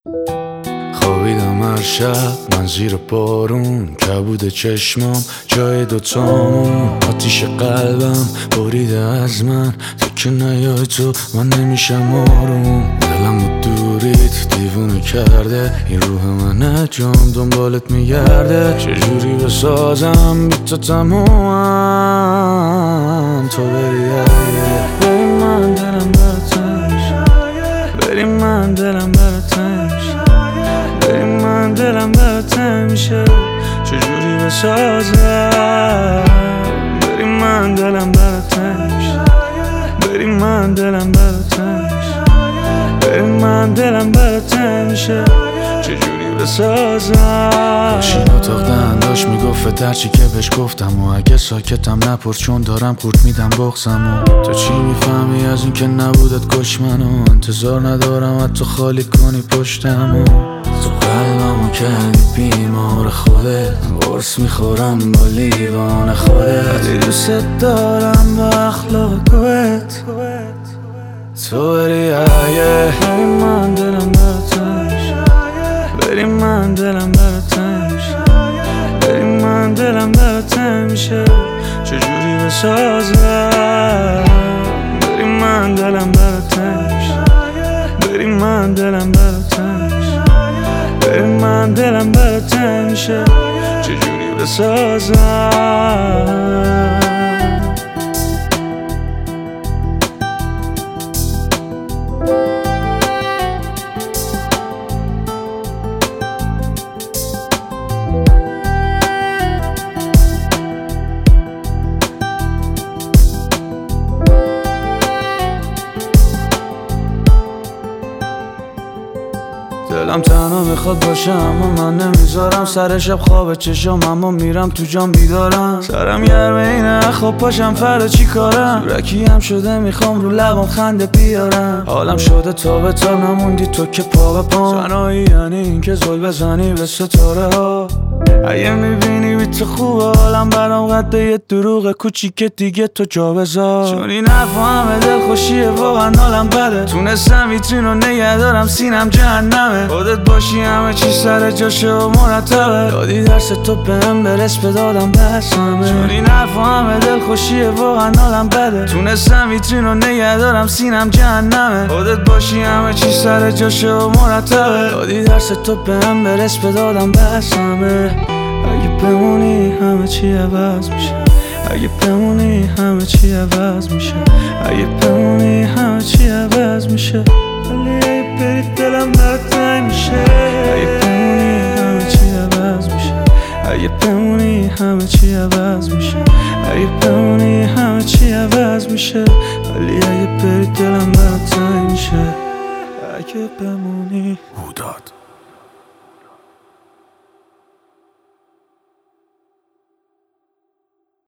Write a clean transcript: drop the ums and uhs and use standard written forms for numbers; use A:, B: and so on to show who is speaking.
A: خوابیدم هر شب من زیر بارون، کبود چشمام جای دوتامون، آتیش قلبم بریده از من، که نیای تو من نمیشم آروم. دلم و دوریت دیوونه کرده، این روح منه جام دنبالت میگرده. چجوری بسازم بی تو تمومم، تو بری من دلم برات تنگ میشه، بری من دلم برات تنگ میشه، بری من دلم برات تنگ میشه. چجوری بسازم بری من دلم برات تنگ میشه، بری من دلم برات تنگ میشه، بری من دلم برات تنگ میشه. چجوری بسازم؟ ماشین اتاق داشت میگفت درچی که بهش گفتم، و اگه ساکتم نپرس چون دارم قورت میدم بغزم. و تو چی میفهمی از این که نبودت کش منو؟ انتظار ندارم حتی خالی کنی پشتمو. تو قلبمو کردی بیمار خودت، قرص میخورم با لیوان خودت. ولی دوست دارم با اخلاق کوت، تو بری بری من دلم برات تنگ میشه، بری من دلم برات تنگ میشه، بری من دلم برات تنگ میشه. چجوری بسازم بری من دلم برات تنگ میشه، بری من دلم برات تنگ میشه، بری من دلم برات تنگ میشه. چجوری بسازم؟ دلم تنها میخواد باشه اما من نمیذارم، سر شب خواب چشام اما میرم تو جام بیدارم. سرم گرمه اینه خب پاشم فردا چی کارم، رکی هم شده میخوام رو لبم خنده بیارم. حالم شده تا به تا نموندی تو که پا به پام، تنهایی یعنی این که زل بزنی به ستاره ها. اگه میبینی بی تو خوبه حالم برام قد یه دروغ کوچیک دیگه تو جا بذار، چون این حرفا همه دلخوشیه واقعا حالم بده. تونستم ویترین رو نگه دارم سینم جهنمه، خودت باشی همه چی سر جاشه و مرتبه. دادی درس تو بهم برس به دادم بسمه، چون این حرفا همه دلخوشیه واقعا حالم بده. تونستم ویترین رو نگه دارم سینم جهنمه، خودت باشی همه چی سر جاشه و مرتبه. دادی درس تو بهم برس به دادم بسمه. اگه بمونی همه چی عوض میشه، اگه بمونی همه چی عوض میشه، اگه بمونی همه چی عوض میشه. ولی اگه بری دلم برات تنگ میشه، اگه بمونی همه چی عوض میشه، اگه بمونی همه چی عوض میشه، اگه بمونی همه چی عوض میشه. ولی اگه بری دلم برات تنگ میشه، اگه بمونی. هوداد